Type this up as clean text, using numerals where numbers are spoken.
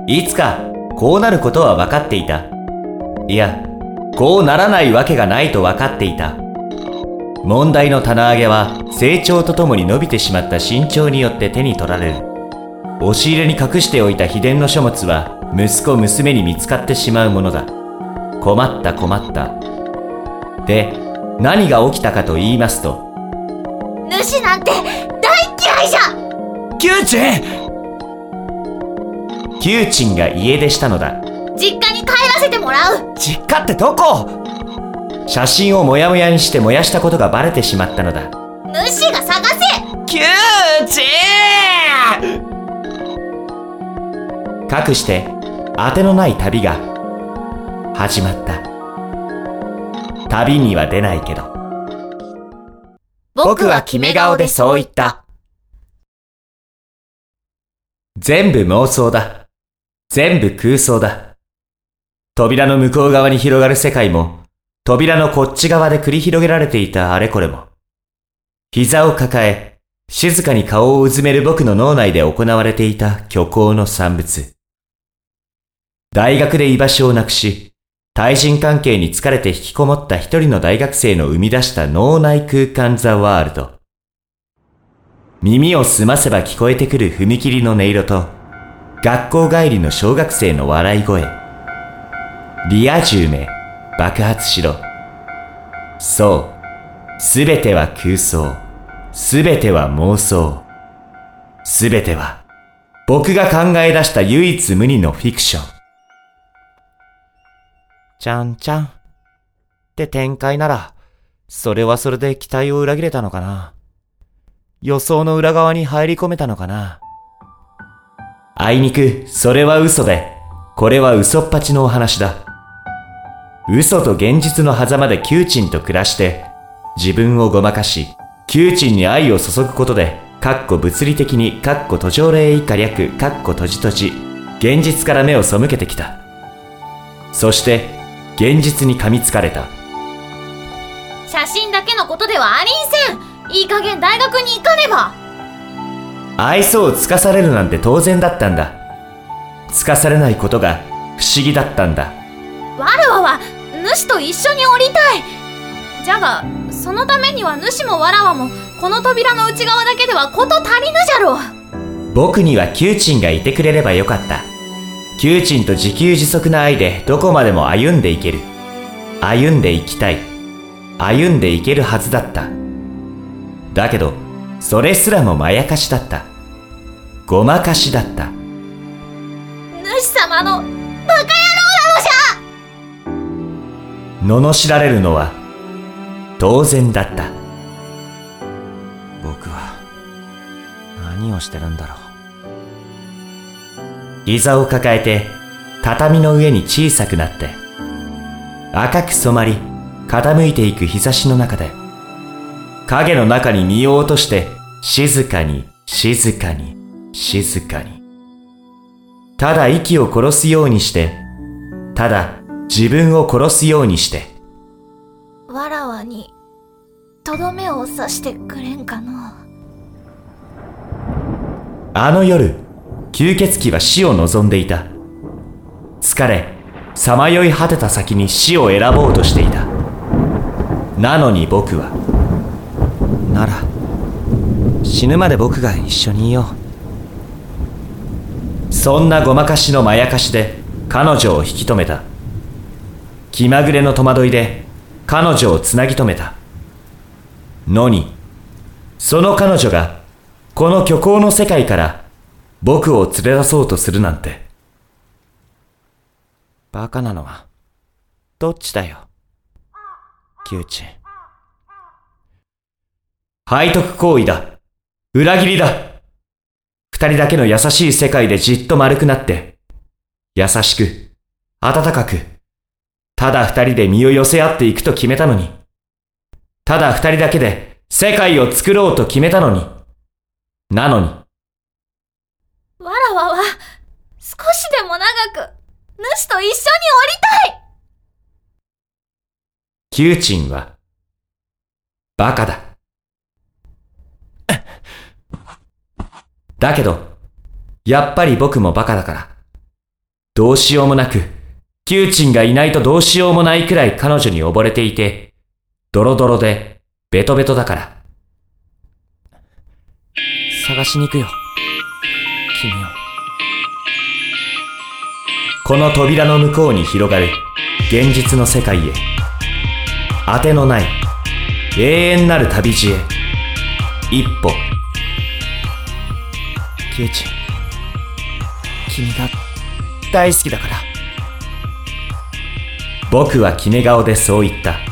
いつかこうなることは分かっていた。いや、こうならないわけがないと分かっていた。問題の棚上げは成長とともに伸びてしまった身長によって手に取られる。押し入れに隠しておいた秘伝の書物は息子娘に見つかってしまうものだ。困った困った。で、何が起きたかと言いますと、 主なんて大嫌いじゃ。 キューチン！ キューチンが家出したのだ。 実家に帰らせてもらう。 実家ってどこ？ 写真をもやもやにして燃やしたことがバレてしまったのだ。 主が探せ。 キューチン！ かくして当てのない旅が始まった。旅には出ないけど。 僕は決め顔でそう言った。 全部妄想だ。全部空想だ。扉の向こう側に広がる世界も、扉のこっち側で繰り広げられていたあれこれも、膝を抱え、静かに顔をうずめる僕の脳内で行われていた虚構の産物。大学で居場所をなくし、対人関係に疲れて引きこもった一人の大学生の生み出した脳内空間ザワールド。耳を澄ませば聞こえてくる踏切の音色と、学校帰りの小学生の笑い声。リア充め、爆発しろ。そう、すべては空想。すべては妄想。すべては、僕が考え出した唯一無二のフィクション。ちゃんちゃん。って展開なら、それはそれで期待を裏切れたのかな。予想の裏側に入り込めたのかな。あいにく、それは嘘で、これは嘘っぱちのお話だ。嘘と現実の狭間でキューチンと暮らして、自分をごまかし、キューチンに愛を注ぐことで、物理的に、途上例以下略、閉じ閉じ、現実から目を背けてきた。そして、現実に噛みつかれた。 写真だけのことではありんせん。いい加減大学に行かねば。 愛想をつかされるなんて当然だったんだ。つかされないことが不思議だったんだ。 わらわは主と一緒におりたい。じゃがそのためには主もわらわもこの扉の内側だけではこと足りぬじゃろう。 僕にはキューチンがいてくれればよかった。キューチンと自給自足な愛でどこまでも歩んでいける。歩んでいきたい。歩んでいけるはずだった。だけどそれすらもまやかしだった。ごまかしだった。 主様のバカ野郎なのじゃ。 罵られるのは当然だった。僕は何をしてるんだろう。膝を抱えて畳の上に小さくなって、赤く染まり傾いていく日差しの中で、影の中に身を落として静かに静かに静かに、ただ息を殺すようにして、ただ自分を殺すようにして、 わらわにとどめを刺してくれんかの。 あの夜、吸血鬼は死を望んでいた。疲れ、さまよい果てた先に死を選ぼうとしていた。なのに僕は、なら死ぬまで僕が一緒にいよう。そんなごまかしのまやかしで彼女を引き止めた。気まぐれの戸惑いで彼女をつなぎ止めたのに、その彼女がこの虚構の世界から僕を連れ出そうとするなんて。バカなのはどっちだよ、キューチン。背徳行為だ。裏切りだ。二人だけの優しい世界でじっと丸くなって、優しく、温かく、ただ二人で身を寄せ合っていくと決めたのに、ただ二人だけで世界を作ろうと決めたのに、なのに。 わらわは少しでも長く主と一緒におりたい。 キューチンはバカだ。だけど、やっぱり僕もバカだから、 どうしようもなく、キューチンがいないとどうしようもないくらい彼女に溺れていて、ドロドロでベトベトだから。 探しに行くよ。君を。 この扉の向こうに広がる現実の世界へ。当てのない永遠なる旅路へ。一歩。 キューチン、君が大好きだから。 僕は決め顔でそう言った。